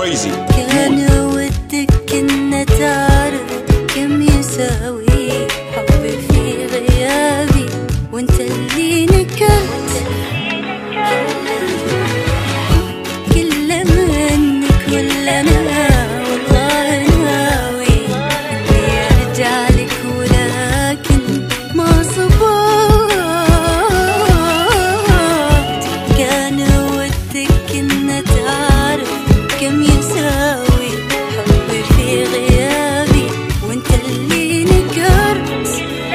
كريزي كان ودك إن تعرف كم يساوي حبي في غيابي وانت اللي نكرت كل منك ولا أنا والله ناوي إني أرجع لك ولكن ما صبرت. كان ودك إن تعرف كم يساوي حبي في غيابي وانت اللي نكرت.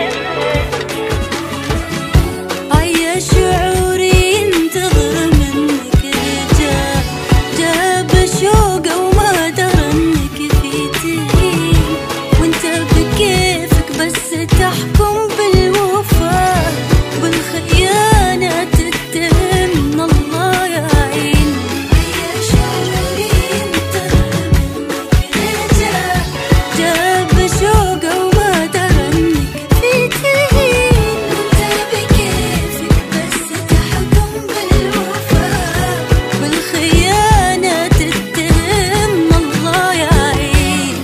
عيا شعوري ينتظر منك رجاء جاب شوقه وما درى انك فيتي وانت بكيفك بس تحكم بالوفاء بالخيانة تتهم الله يعين. عيا شعوري ينتظر منك رجاء جاب شوقه وما درى انك فيتي وانت بكيفك بس تحكم بالوفاء بالخيانة تتهم الله يعين.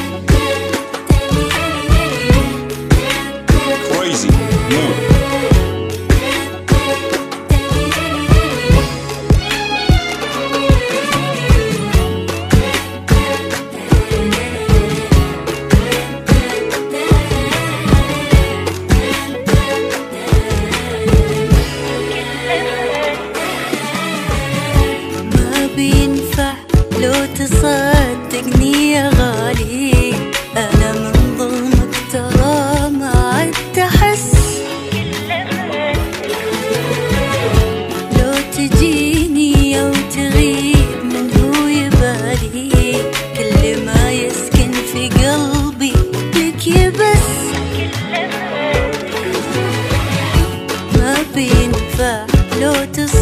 كريزي مود. ما بينفع لو تصدقني يا غالي أنا من ظلمك ترى ما عدت أحس. لو تجيني أو تغيب من هو يبالي كل ما يسكن في قلبي لك يبس. ما بينفع لو تصدقني